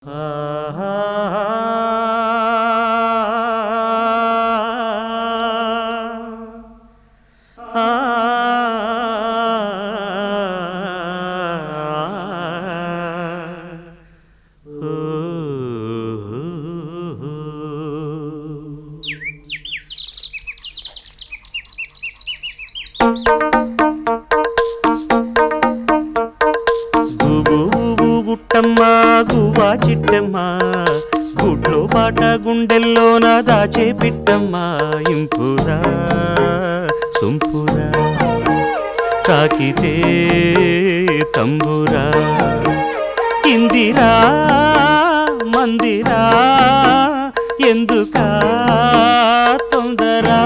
గువ్వా చిట్టమ్మా గూట్లో పాట గుండెల్లోన దాచే పిట్టమ్మా ఇంపురా సొంపురా తాకితే తంబురా ఇందిరా మందిరా ఎందుకా తొందరా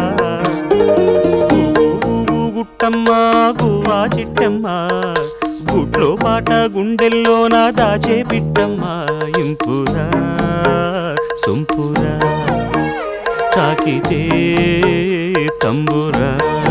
గుట్టమ్మా గువ్వా చిట్టమ్మా గుట్లో పాట గుండెల్లోన దాచే పిట్టమ్మా ఇంపురా సొంపురా తాకితే తంబురా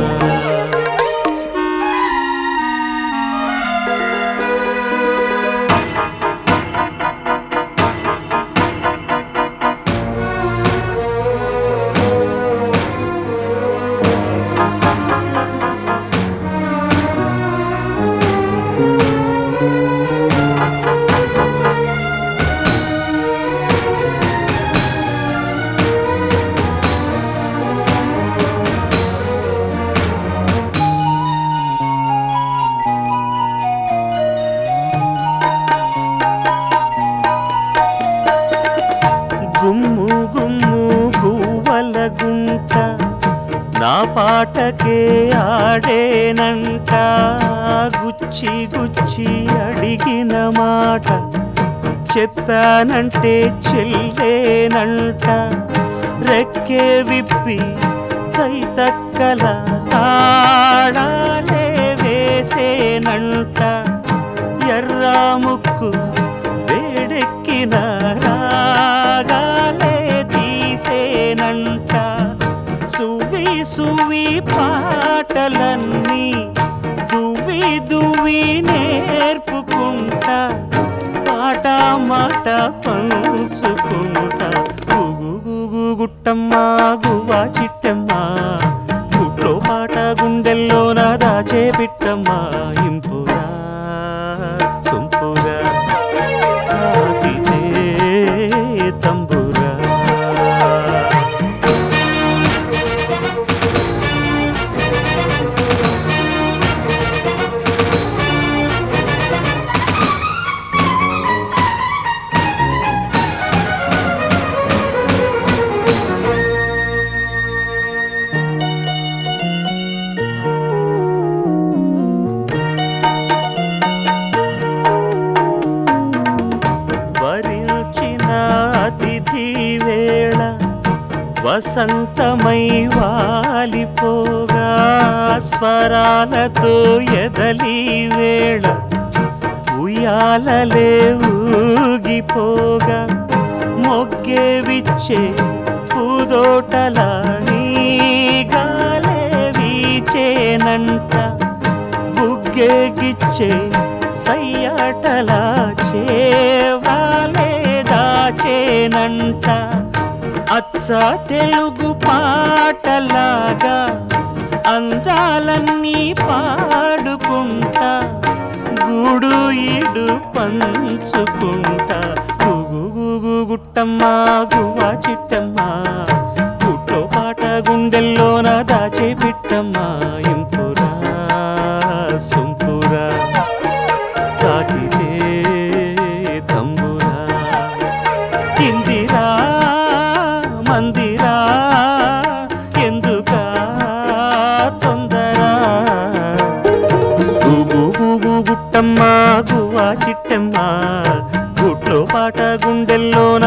గుమ్ము గుమ్ము గువ్వల గుంట నా పాటకే ఆడేనంట గుచ్చి గుచ్చి అడిగిన మాట చెప్పానంటే చెల్లేనంట రెక్కే విప్పి కైతక్కల తాళాలే వేసేనంట ఎర్రా ముక్కు వేడెక్కిన రాగాలే తీసేనంట సువి సువి పాటలన్నీ దువి దువి నేర్పుకుంటా పాట మాట పంచుకుంటా గుట్టమ్మా గువ్వా చిట్టమ్మా గుట్లో పాట గుండెల్లోన దాచే పిట్టమ్మా ఇంపురా సొంపురా తాకితే తంబురా వరించిన అతిథి వేళ వసంతమై వాలిపోగా స్వరాలతో ఎదలి వేళ ఉయ్యాలలే ఊగిపోగా మొగ్గే విచ్చే పూదోటల నీ గాలే వీచేనంట బుగ్గే గిచ్చే సయ్యాటల చేవాలే దాచేనంట అచ్చ తెలుగు పాటలాగా అందాలన్నీ పాడుకుంటా గూడు ఈడు పంచుకుంటా గుట్టమ్మా గువ్వా చిట్టమ్మా గుట్లో పాట గుండెల్లోన దాచే పిట్టమ్మా ఇంపురా సొంపురా తాకితే తంబురా ఇందిరా మందిరా ఎందుకా తొందరా గుట్టమ్మా గువ్వా చిట్టమ్మా గుట్లో పాట గుండెల్లోన